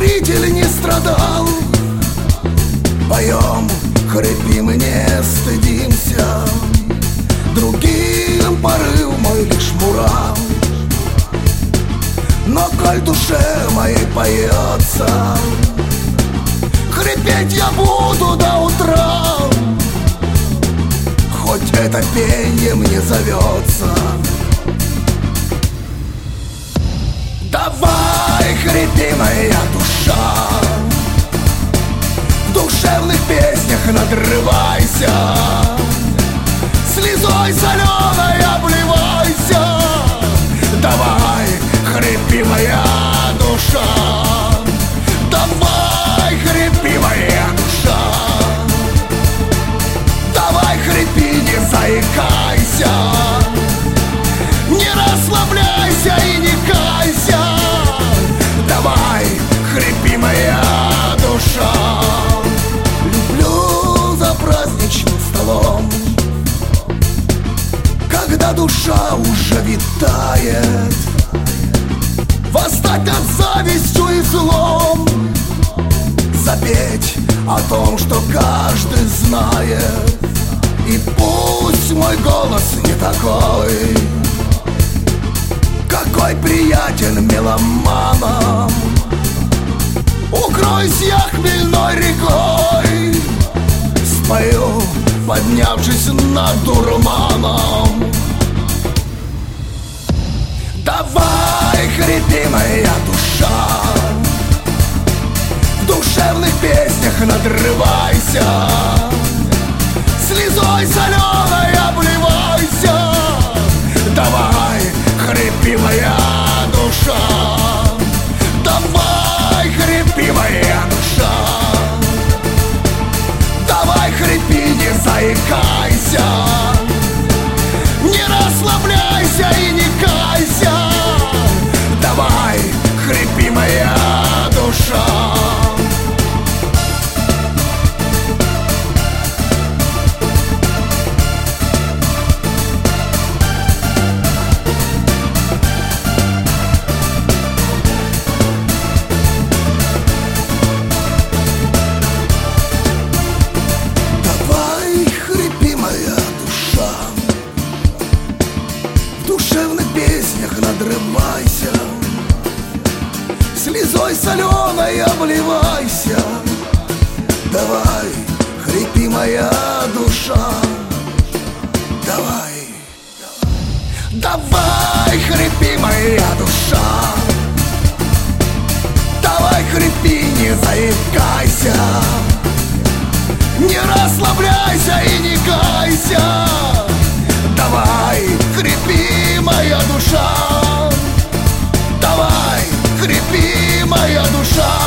зритель не страдал. Поем, хрипим и не стыдимся, другим порыв мой лишь мурал. Но коль душе моей поется, хрипеть я буду до утра, хоть это пенье мне зовется. Давай, хрипи, моя душа, в душевных песнях надрывайся, слезой соленой обливайся. Давай, хрипи, моя душа, давай, хрипи, моя душа, давай, хрипи, не заикайся, не расслабляйся и не кайся. Давай, хрипи, моя душа. Люблю за праздничным столом, когда душа уже витает, восстать над завистью и злом, запеть о том, что каждый знает. И пусть мой голос не такой, какой приятен меломанам, укройся я хмельной рекой, спою, поднявшись над дурманом. Давай, хрипи, моя душа, в душевных песнях надрывайся, слезой соленой обливайся. Давай, хрипи, моя душа, давай, хрипи, моя душа, давай, хрипи, не заикайся, не расслабляйся и не кайся. Давай, хрипи, моя душа. В душевных песнях надрывайся, слезой соленой обливайся. Давай, хрипи, моя душа, давай, давай, хрипи, моя душа, давай, хрипи, не заикайся, не расслабляйся и не кайся. Давай, хрипи, моя душа, давай, хрипи, моя душа.